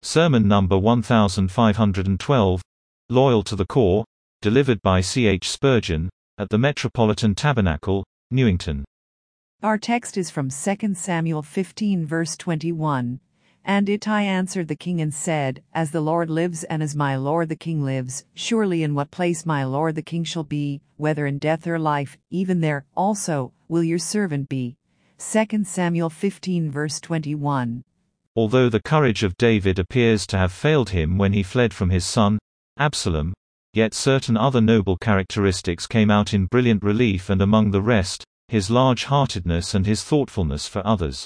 Sermon number 1512, Loyal to the Core, delivered by C. H. Spurgeon, at the Metropolitan Tabernacle, Newington. Our text is from 2 Samuel 15 verse 21. And Ittai answered the king and said, As the Lord lives and as my lord the king lives, surely in what place my lord the king shall be, whether in death or life, even there also will your servant be. 2 Samuel 15 verse 21. Although the courage of David appears to have failed him when he fled from his son, Absalom, yet certain other noble characteristics came out in brilliant relief, and among the rest, his large-heartedness and his thoughtfulness for others.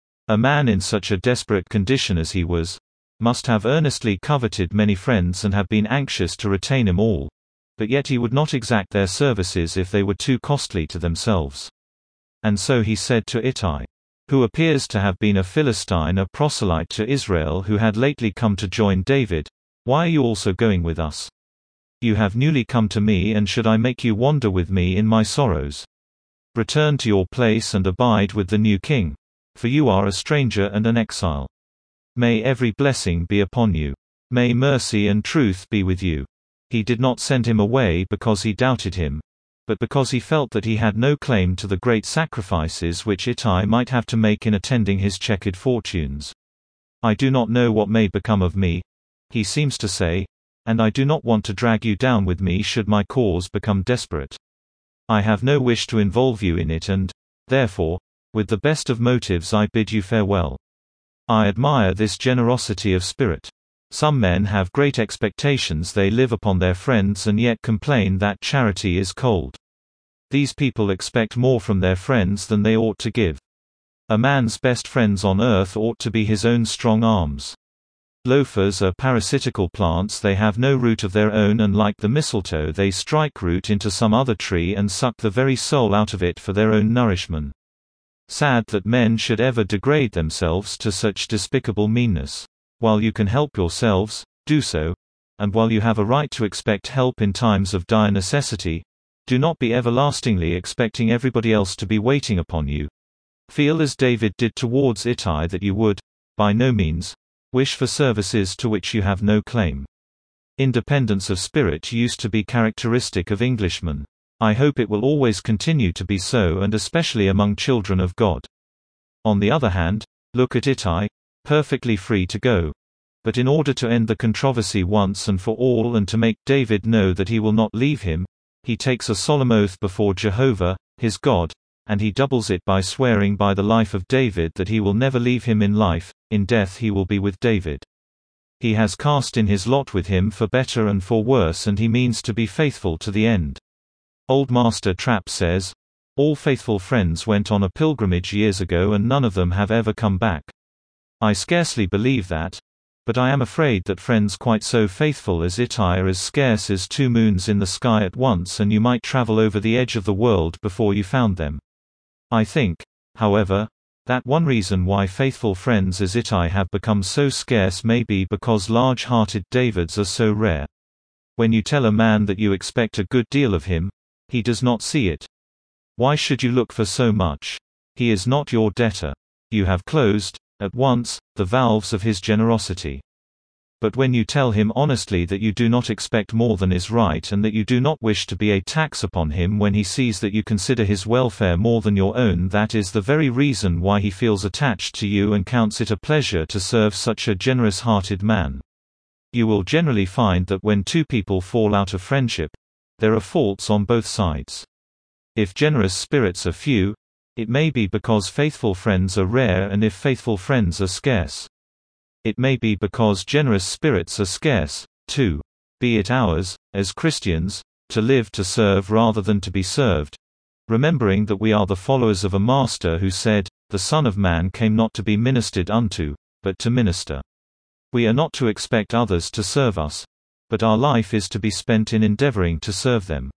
A man in such a desperate condition as he was, must have earnestly coveted many friends and have been anxious to retain them all, but yet he would not exact their services if they were too costly to themselves. And so he said to Ittai, who appears to have been a Philistine, a proselyte to Israel who had lately come to join David, Why are you also going with us? You have newly come to me, and should I make you wander with me in my sorrows? Return to your place and abide with the new king, for you are a stranger and an exile. May every blessing be upon you. May mercy and truth be with you. He did not send him away because he doubted him, but because he felt that he had no claim to the great sacrifices which Ittai might have to make in attending his checkered fortunes. I do not know what may become of me, he seems to say, and I do not want to drag you down with me should my cause become desperate. I have no wish to involve you in it, and, therefore, with the best of motives I bid you farewell. I admire this generosity of spirit. Some men have great expectations they live upon their friends and yet complain that charity is cold. These people expect more from their friends than they ought to give. A man's best friends on earth ought to be his own strong arms. Loafers are parasitical plants, they have no root of their own, and like the mistletoe they strike root into some other tree and suck the very soul out of it for their own nourishment. Sad that men should ever degrade themselves to such despicable meanness. While you can help yourselves, do so, and while you have a right to expect help in times of dire necessity, do not be everlastingly expecting everybody else to be waiting upon you. Feel as David did towards Ittai, that you would, by no means, wish for services to which you have no claim. Independence of spirit used to be characteristic of Englishmen. I hope it will always continue to be so, and especially among children of God. On the other hand, look at Ittai, perfectly free to go. But in order to end the controversy once and for all, and to make David know that he will not leave him, he takes a solemn oath before Jehovah, his God, and he doubles it by swearing by the life of David that he will never leave him in life, in death he will be with David. He has cast in his lot with him for better and for worse, and he means to be faithful to the end. Old Master Trapp says, All faithful friends went on a pilgrimage years ago and none of them have ever come back. I scarcely believe that, but I am afraid that friends quite so faithful as Ittai are as scarce as two moons in the sky at once, and you might travel over the edge of the world before you found them. I think, however, that one reason why faithful friends as Ittai have become so scarce may be because large-hearted Davids are so rare. When you tell a man that you expect a good deal of him, he does not see it. Why should you look for so much? He is not your debtor. You have closed, at once, the valves of his generosity. But when you tell him honestly that you do not expect more than is right, and that you do not wish to be a tax upon him when he sees that you consider his welfare more than your own, that is the very reason why he feels attached to you and counts it a pleasure to serve such a generous-hearted man. You will generally find that when two people fall out of friendship, there are faults on both sides. If generous spirits are few, it may be because faithful friends are rare, and if faithful friends are scarce, it may be because generous spirits are scarce, too. Be it ours, as Christians, to live to serve rather than to be served, remembering that we are the followers of a Master who said, The Son of Man came not to be ministered unto, but to minister. We are not to expect others to serve us, but our life is to be spent in endeavoring to serve them.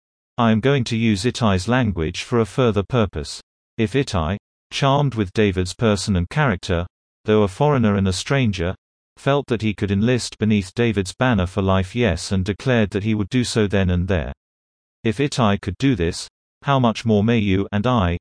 I am going to use Ittai's language for a further purpose. If Ittai, charmed with David's person and character, though a foreigner and a stranger, felt that he could enlist beneath David's banner for life, yes, and declared that he would do so then and there. If Ittai could do this, how much more may you and I,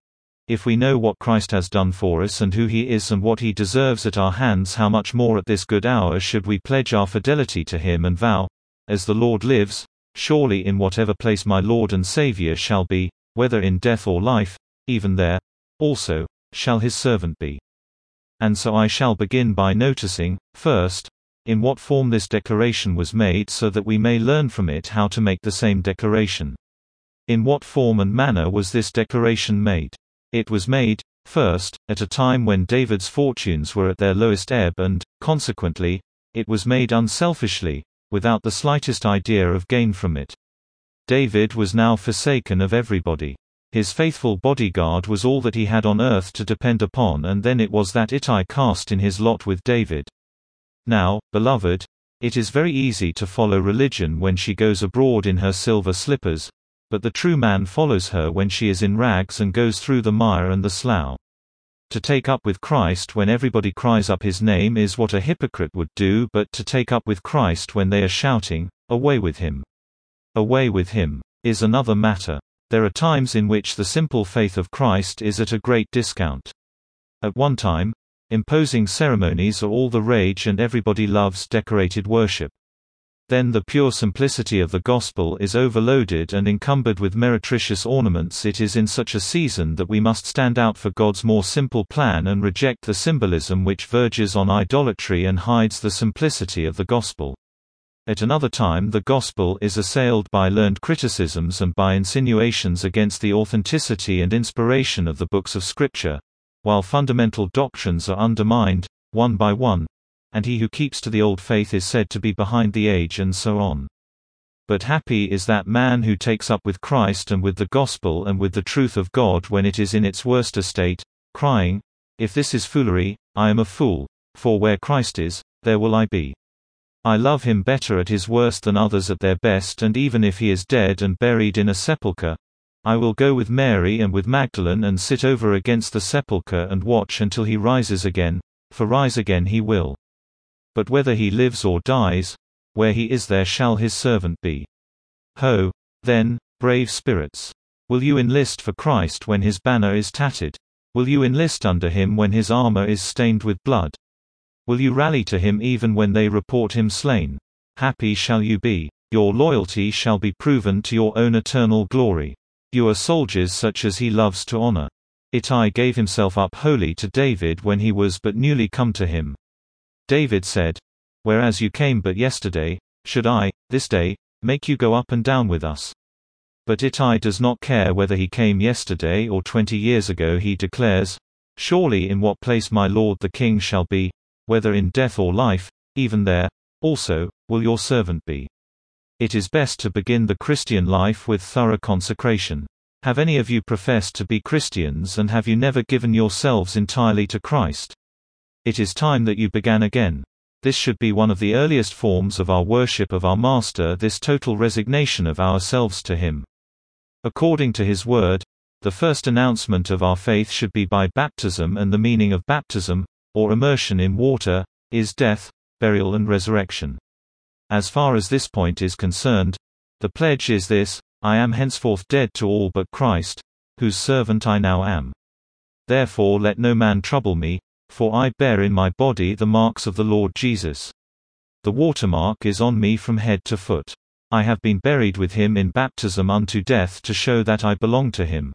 If we know what Christ has done for us and who he is and what he deserves at our hands, how much more at this good hour should we pledge our fidelity to him and vow, as the Lord lives, surely in whatever place my Lord and Saviour shall be, whether in death or life, even there, also, shall his servant be. And so I shall begin by noticing, first, in what form this declaration was made so that we may learn from it how to make the same declaration. In what form and manner was this declaration made? It was made, first, at a time when David's fortunes were at their lowest ebb and, consequently, it was made unselfishly, without the slightest idea of gain from it. David was now forsaken of everybody. His faithful bodyguard was all that he had on earth to depend upon, and then it was that Ittai cast in his lot with David. Now, beloved, it is very easy to follow religion when she goes abroad in her silver slippers, but the true man follows her when she is in rags and goes through the mire and the slough. To take up with Christ when everybody cries up his name is what a hypocrite would do, but to take up with Christ when they are shouting, "Away with him! Away with him!" is another matter. There are times in which the simple faith of Christ is at a great discount. At one time, imposing ceremonies are all the rage and everybody loves decorated worship. Then the pure simplicity of the gospel is overloaded and encumbered with meretricious ornaments. It is in such a season that we must stand out for God's more simple plan and reject the symbolism which verges on idolatry and hides the simplicity of the gospel. At another time the gospel is assailed by learned criticisms and by insinuations against the authenticity and inspiration of the books of Scripture, while fundamental doctrines are undermined, one by one, and he who keeps to the old faith is said to be behind the age, and so on. But happy is that man who takes up with Christ and with the gospel and with the truth of God when it is in its worst estate, crying, "If this is foolery, I am a fool, for where Christ is, there will I be. I love him better at his worst than others at their best, and even if he is dead and buried in a sepulchre, I will go with Mary and with Magdalene and sit over against the sepulchre and watch until he rises again, for rise again he will. But whether he lives or dies, where he is there shall his servant be." Ho, then, brave spirits! Will you enlist for Christ when his banner is tattered? Will you enlist under him when his armor is stained with blood? Will you rally to him even when they report him slain? Happy shall you be. Your loyalty shall be proven to your own eternal glory. You are soldiers such as he loves to honor. Ittai gave himself up wholly to David when he was but newly come to him. David said, "Whereas you came but yesterday, should I, this day, make you go up and down with us?" But Ittai does not care whether he came yesterday or 20 years ago. He declares, "Surely in what place my lord the king shall be, whether in death or life, even there, also, will your servant be." It is best to begin the Christian life with thorough consecration. Have any of you professed to be Christians, and have you never given yourselves entirely to Christ? It is time that you began again. This should be one of the earliest forms of our worship of our Master, this total resignation of ourselves to him. According to his word, the first announcement of our faith should be by baptism, and the meaning of baptism, or immersion in water, is death, burial and resurrection. As far as this point is concerned, the pledge is this: I am henceforth dead to all but Christ, whose servant I now am. Therefore let no man trouble me, for I bear in my body the marks of the Lord Jesus. The watermark is on me from head to foot. I have been buried with him in baptism unto death, to show that I belong to him.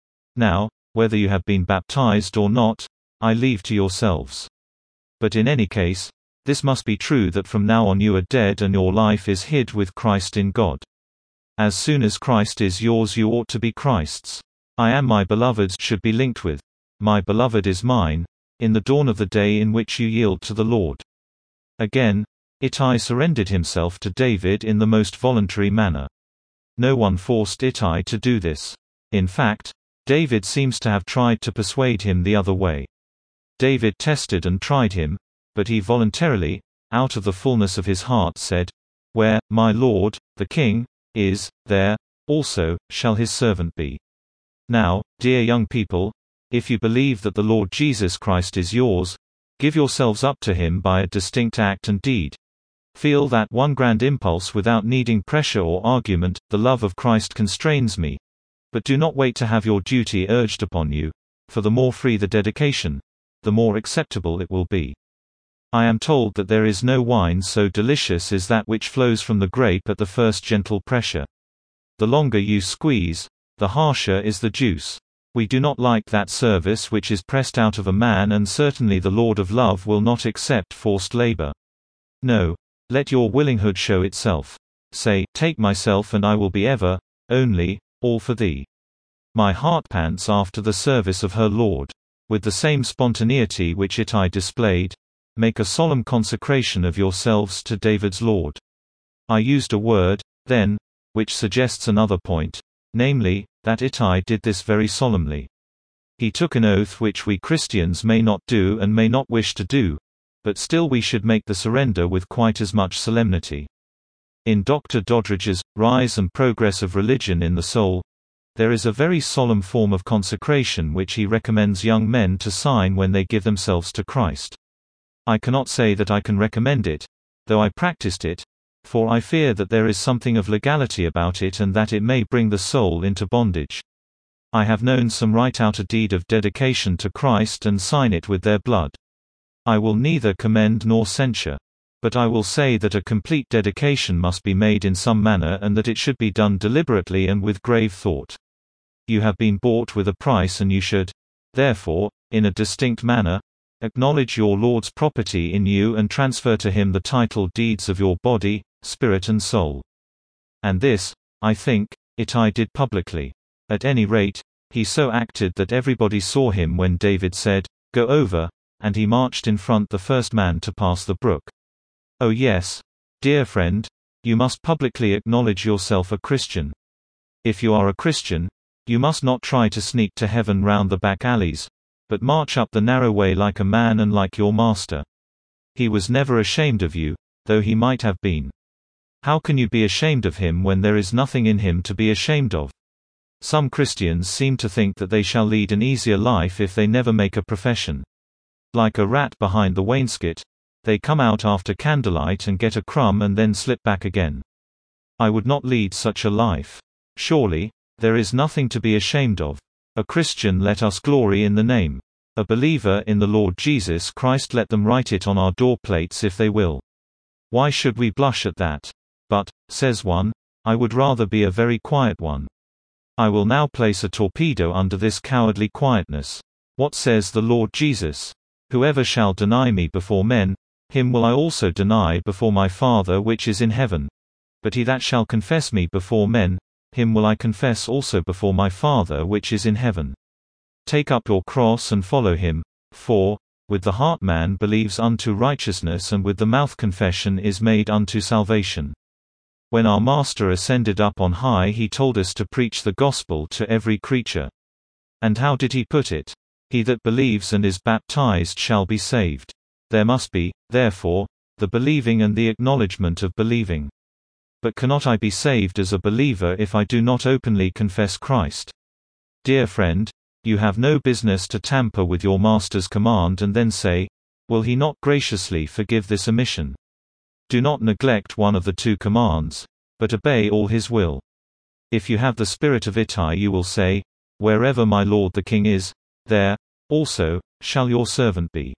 Now, whether you have been baptized or not, I leave to yourselves. But in any case, this must be true, that from now on you are dead and your life is hid with Christ in God. As soon as Christ is yours, you ought to be Christ's. I am my beloved's should be linked with my beloved is mine, in the dawn of the day in which you yield to the Lord. Again, Ittai surrendered himself to David in the most voluntary manner. No one forced Ittai to do this. In fact, David seems to have tried to persuade him the other way. David tested and tried him, but he voluntarily, out of the fullness of his heart said, "Where my Lord, the King, is, there, also, shall his servant be." Now, dear young people, if you believe that the Lord Jesus Christ is yours, give yourselves up to him by a distinct act and deed. Feel that one grand impulse without needing pressure or argument: the love of Christ constrains me. But do not wait to have your duty urged upon you. for the more free the dedication, the more acceptable it will be. I am told that there is no wine so delicious as that which flows from the grape at the first gentle pressure. The longer you squeeze, the harsher is the juice. We do not like that service which is pressed out of a man, and certainly the Lord of love will not accept forced labor. No. Let your willinghood show itself. Say, take myself and I will be ever, only, all for thee. My heart pants after the service of her Lord. With the same spontaneity which Ittai displayed, make a solemn consecration of yourselves to David's Lord. I used a word, then, which suggests another point, namely, that Ittai did this very solemnly. He took an oath which we Christians may not do and may not wish to do, but still we should make the surrender with quite as much solemnity. In Dr. Doddridge's Rise and Progress of Religion in the Soul, there is a very solemn form of consecration which he recommends young men to sign when they give themselves to Christ. I cannot say that I can recommend it, though I practiced it, for I fear that there is something of legality about it and that it may bring the soul into bondage. I have known some write out a deed of dedication to Christ and sign it with their blood. I will neither commend nor censure. But I will say that a complete dedication must be made in some manner, and that it should be done deliberately and with grave thought. You have been bought with a price, and you should, therefore, in a distinct manner, acknowledge your Lord's property in you and transfer to him the title deeds of your body, spirit and soul. And this, I think, Ittai did publicly. At any rate, he so acted that everybody saw him when David said, "Go over," and he marched in front the first man to pass the brook. Oh yes, dear friend, you must publicly acknowledge yourself a Christian. If you are a Christian, you must not try to sneak to heaven round the back alleys, but march up the narrow way like a man and like your master. He was never ashamed of you, though he might have been. How can you be ashamed of him when there is nothing in him to be ashamed of? Some Christians seem to think that they shall lead an easier life if they never make a profession. Like a rat behind the wainscot, they come out after candlelight and get a crumb and then slip back again. I would not lead such a life. Surely, there is nothing to be ashamed of. A Christian, let us glory in the name. A believer in the Lord Jesus Christ, let them write it on our door plates if they will. Why should we blush at that? But, says one, I would rather be a very quiet one. I will now place a torpedo under this cowardly quietness. What says the Lord Jesus? Whoever shall deny me before men, him will I also deny before my Father which is in heaven. But he that shall confess me before men, him will I confess also before my Father which is in heaven. Take up your cross and follow him, for, with the heart man believes unto righteousness, and with the mouth confession is made unto salvation. When our Master ascended up on high, he told us to preach the gospel to every creature. And how did he put it? He that believes and is baptized shall be saved. There must be, therefore, the believing and the acknowledgement of believing. But cannot I be saved as a believer if I do not openly confess Christ? Dear friend, you have no business to tamper with your Master's command and then say, will he not graciously forgive this omission? Do not neglect one of the two commands, but obey all his will. If you have the spirit of Ittai, you will say, wherever my Lord the King is, there, also, shall your servant be.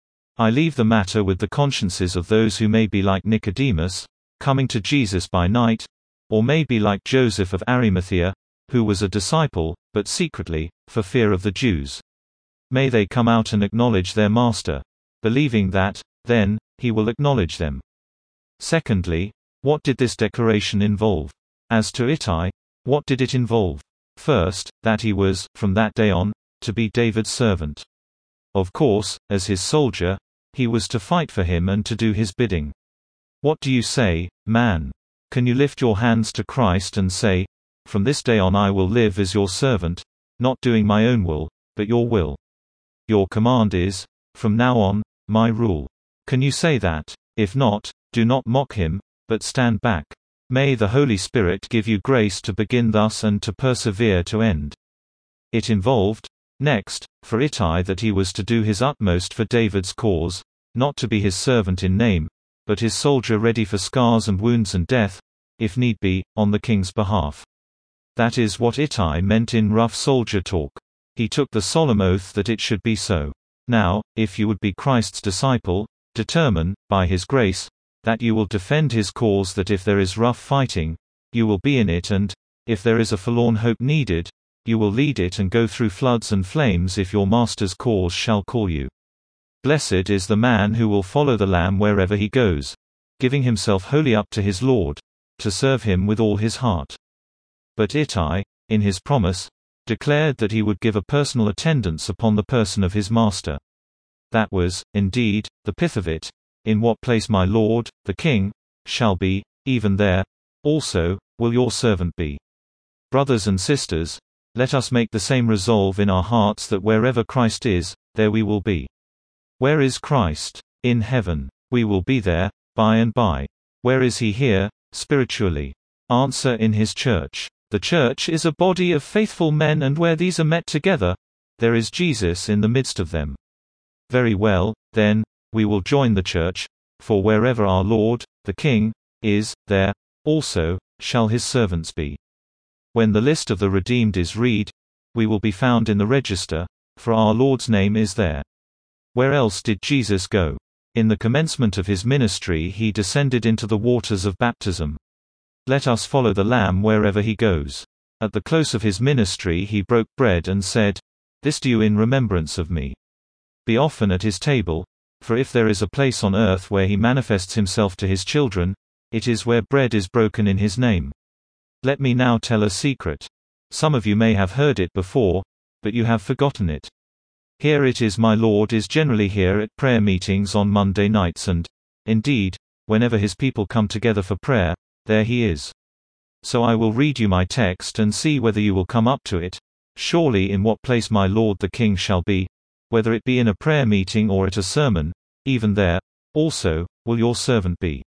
I leave the matter with the consciences of those who may be like Nicodemus, coming to Jesus by night, or may be like Joseph of Arimathea, who was a disciple, but secretly, for fear of the Jews. May they come out and acknowledge their Master, believing that, then, he will acknowledge them. Secondly, what did this declaration involve? As to Ittai, what did it involve? First, that he was, from that day on, to be David's servant. Of course, as his soldier, he was to fight for him and to do his bidding. What do you say, man? Can you lift your hands to Christ and say, from this day on I will live as your servant, not doing my own will, but your will? Your command is, from now on, my rule. Can you say that? If not, do not mock him, but stand back. May the Holy Spirit give you grace to begin thus and to persevere to end. It involved, next, for Ittai that he was to do his utmost for David's cause, not to be his servant in name, but his soldier ready for scars and wounds and death, if need be, on the king's behalf. That is what Ittai meant in rough soldier talk. He took the solemn oath that it should be so. Now, if you would be Christ's disciple, determine, by His grace, that you will defend His cause, that if there is rough fighting, you will be in it, and, if there is a forlorn hope needed, you will lead it and go through floods and flames if your Master's cause shall call you. Blessed is the man who will follow the Lamb wherever he goes, giving himself wholly up to his Lord, to serve Him with all his heart. But Ittai, in his promise, declared that he would give a personal attendance upon the person of his master. That was, indeed, the pith of it. In what place my Lord, the King, shall be, even there, also, will your servant be. Brothers and sisters, let us make the same resolve in our hearts, that wherever Christ is, there we will be. Where is Christ? In heaven. We will be there, by and by. Where is He here, spiritually? Answer: in His church. The church is a body of faithful men, and where these are met together, there is Jesus in the midst of them. Very well, then, we will join the church, for wherever our Lord, the King, is, there, also, shall His servants be. When the list of the redeemed is read, we will be found in the register, for our Lord's name is there. Where else did Jesus go? In the commencement of His ministry He descended into the waters of baptism. Let us follow the Lamb wherever He goes. At the close of His ministry He broke bread and said, "This do in remembrance of me." Be often at His table, for if there is a place on earth where He manifests Himself to His children, it is where bread is broken in His name. Let me now tell a secret. Some of you may have heard it before, but you have forgotten it. Here it is: my Lord is generally here at prayer meetings on Monday nights, and, indeed, whenever His people come together for prayer, there He is. So I will read you my text and see whether you will come up to it. Surely in what place my Lord the King shall be, whether it be in a prayer meeting or at a sermon, even there, also, will your servant be.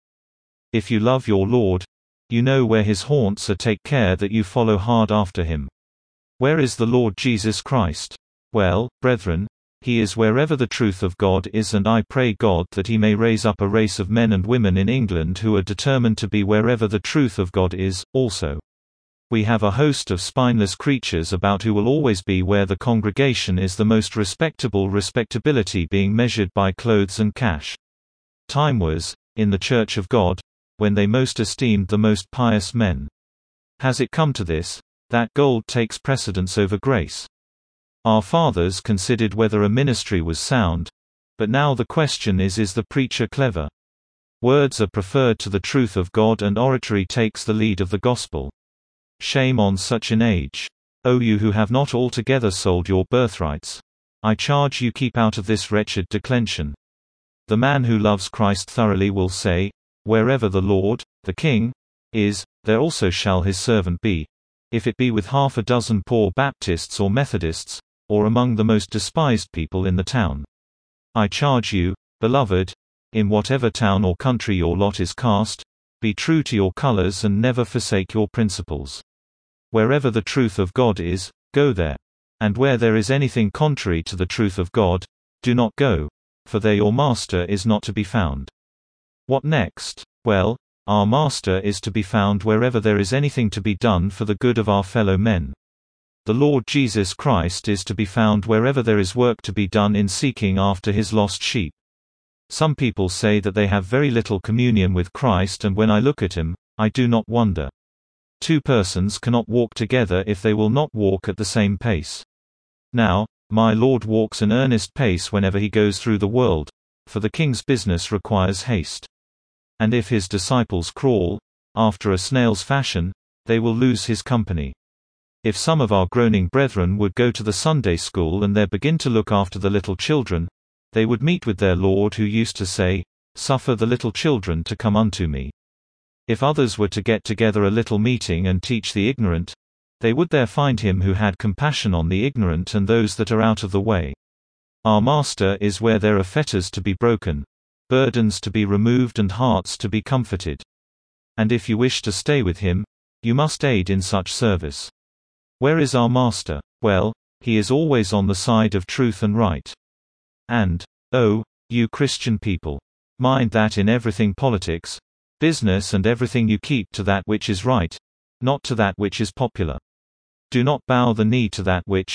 If you love your Lord, you know where His haunts are. Take care that you follow hard after Him. Where is the Lord Jesus Christ? Well, brethren, He is wherever the truth of God is, and I pray God that He may raise up a race of men and women in England who are determined to be wherever the truth of God is, also. We have a host of spineless creatures about who will always be where the congregation is the most respectable, respectability being measured by clothes and cash. Time was, in the Church of God, when they most esteemed the most pious men. Has it come to this, that gold takes precedence over grace? Our fathers considered whether a ministry was sound, but now the question is the preacher clever? Words are preferred to the truth of God, and oratory takes the lead of the gospel. Shame on such an age. O you who have not altogether sold your birthrights, I charge you keep out of this wretched declension. The man who loves Christ thoroughly will say, wherever the Lord, the King, is, there also shall His servant be, if it be with half a dozen poor Baptists or Methodists, or among the most despised people in the town. I charge you, beloved, in whatever town or country your lot is cast, be true to your colors and never forsake your principles. Wherever the truth of God is, go there. And where there is anything contrary to the truth of God, do not go, for there your Master is not to be found. What next? Well, our Master is to be found wherever there is anything to be done for the good of our fellow men. The Lord Jesus Christ is to be found wherever there is work to be done in seeking after His lost sheep. Some people say that they have very little communion with Christ, and when I look at Him, I do not wonder. Two persons cannot walk together if they will not walk at the same pace. Now, my Lord walks an earnest pace whenever He goes through the world, for the King's business requires haste. And if His disciples crawl, after a snail's fashion, they will lose His company. If some of our groaning brethren would go to the Sunday school and there begin to look after the little children, they would meet with their Lord, who used to say, "Suffer the little children to come unto me." If others were to get together a little meeting and teach the ignorant, they would there find Him who had compassion on the ignorant and those that are out of the way. Our Master is where there are fetters to be broken, burdens to be removed, and hearts to be comforted. And if you wish to stay with Him, you must aid in such service. Where is our Master? Well, He is always on the side of truth and right. And, oh, you Christian people, mind that in everything, politics, business and everything, you keep to that which is right, not to that which is popular. Do not bow the knee to that which,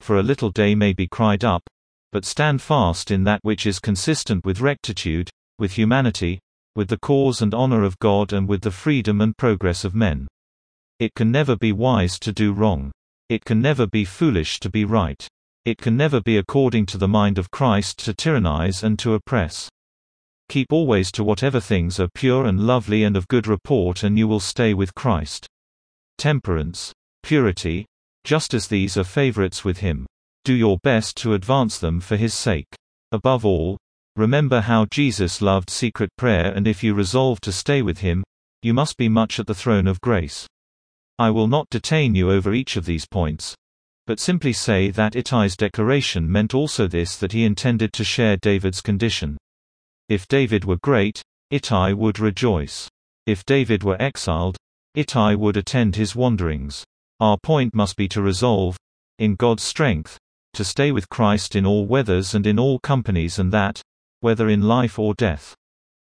for a little day may be cried up, but stand fast in that which is consistent with rectitude, with humanity, with the cause and honor of God and with the freedom and progress of men. It can never be wise to do wrong. It can never be foolish to be right. It can never be according to the mind of Christ to tyrannize and to oppress. Keep always to whatever things are pure and lovely and of good report, and you will stay with Christ. Temperance, purity, just as these are favorites with him. Do your best to advance them for his sake. Above all, remember how Jesus loved secret prayer, and if you resolve to stay with him, you must be much at the throne of grace. I will not detain you over each of these points, but simply say that Ittai's declaration meant also this, that he intended to share David's condition. If David were great, Ittai would rejoice. If David were exiled, Ittai would attend his wanderings. Our point must be to resolve, in God's strength, to stay with Christ in all weathers and in all companies, and that, whether in life or death.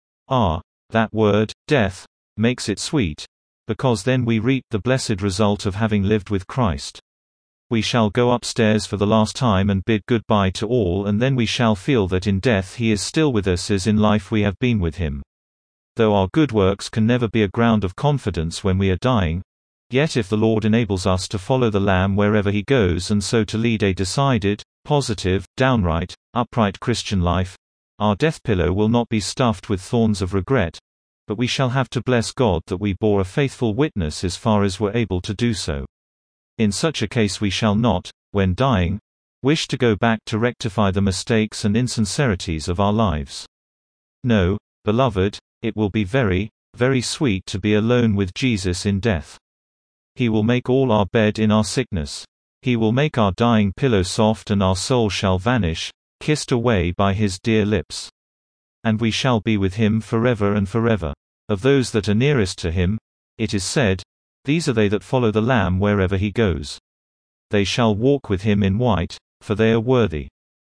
That word, death, makes it sweet, because then we reap the blessed result of having lived with Christ. We shall go upstairs for the last time and bid goodbye to all, and then we shall feel that in death he is still with us as in life we have been with him. Though our good works can never be a ground of confidence when we are dying, yet if the Lord enables us to follow the Lamb wherever he goes, and so to lead a decided, positive, downright, upright Christian life, our death pillow will not be stuffed with thorns of regret, but we shall have to bless God that we bore a faithful witness as far as we're able to do so. In such a case we shall not, when dying, wish to go back to rectify the mistakes and insincerities of our lives. No, beloved, it will be very, very sweet to be alone with Jesus in death. He will make all our bed in our sickness. He will make our dying pillow soft, and our soul shall vanish, kissed away by his dear lips. And we shall be with him forever and forever. Of those that are nearest to him, it is said, these are they that follow the Lamb wherever he goes. They shall walk with him in white, for they are worthy.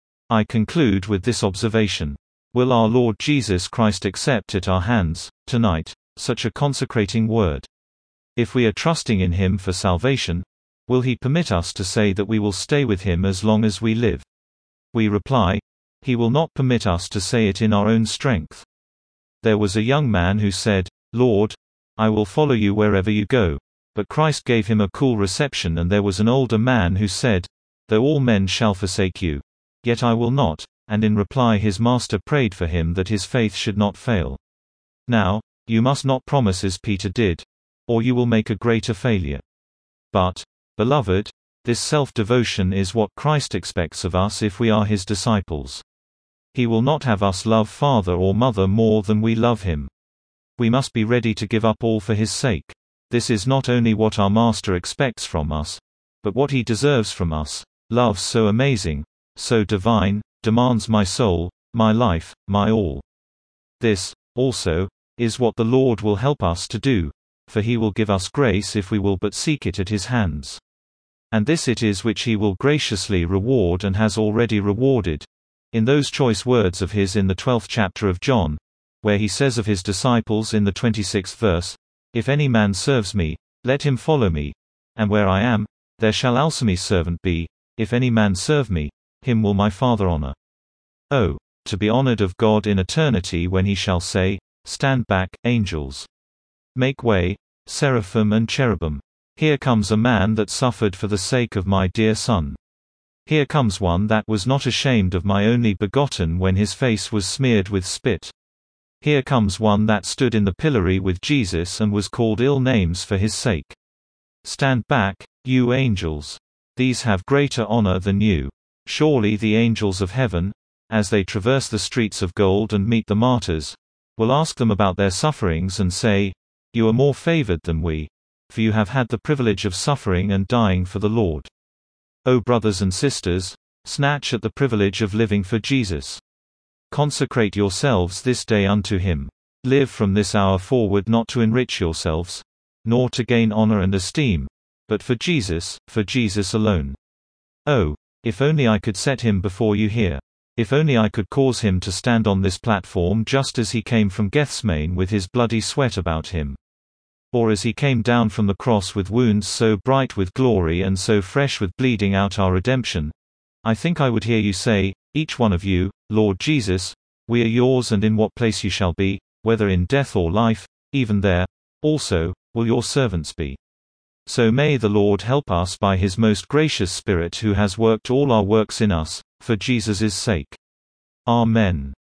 I conclude with this observation. Will our Lord Jesus Christ accept at our hands, tonight, such a consecrating word? If we are trusting in him for salvation, will he permit us to say that we will stay with him as long as we live? We reply, he will not permit us to say it in our own strength. There was a young man who said, Lord, I will follow you wherever you go. But Christ gave him a cool reception, and there was an older man who said, though all men shall forsake you, yet I will not, and in reply his master prayed for him that his faith should not fail. Now, you must not promise as Peter did, or you will make a greater failure. But, beloved, this self-devotion is what Christ expects of us if we are his disciples. He will not have us love father or mother more than we love him. We must be ready to give up all for his sake. This is not only what our Master expects from us, but what he deserves from us. Love so amazing, so divine, demands my soul, my life, my all. This, also, is what the Lord will help us to do, for he will give us grace if we will but seek it at his hands. And this it is which he will graciously reward, and has already rewarded, in those choice words of his in the 12th chapter of John, where he says of his disciples in the 26th verse, If any man serves me, let him follow me, and where I am, there shall also my servant be. If any man serve me, him will my Father honor. Oh, to be honored of God in eternity when he shall say, Stand back, angels. Make way, seraphim and cherubim. Here comes a man that suffered for the sake of my dear Son. Here comes one that was not ashamed of my only begotten when his face was smeared with spit. Here comes one that stood in the pillory with Jesus and was called ill names for his sake. Stand back, you angels. These have greater honor than you. Surely the angels of heaven, as they traverse the streets of gold and meet the martyrs, will ask them about their sufferings and say, You are more favored than we, for you have had the privilege of suffering and dying for the Lord. O brothers and sisters, snatch at the privilege of living for Jesus. Consecrate yourselves this day unto him. Live from this hour forward not to enrich yourselves, nor to gain honor and esteem, but for Jesus alone. Oh, if only I could set him before you here. If only I could cause him to stand on this platform just as he came from Gethsemane with his bloody sweat about him. Or as he came down from the cross with wounds so bright with glory and so fresh with bleeding out our redemption, I think I would hear you say, each one of you, Lord Jesus, we are yours, and in what place you shall be, whether in death or life, even there, also, will your servants be. So may the Lord help us by his most gracious Spirit, who has worked all our works in us, for Jesus' sake. Amen.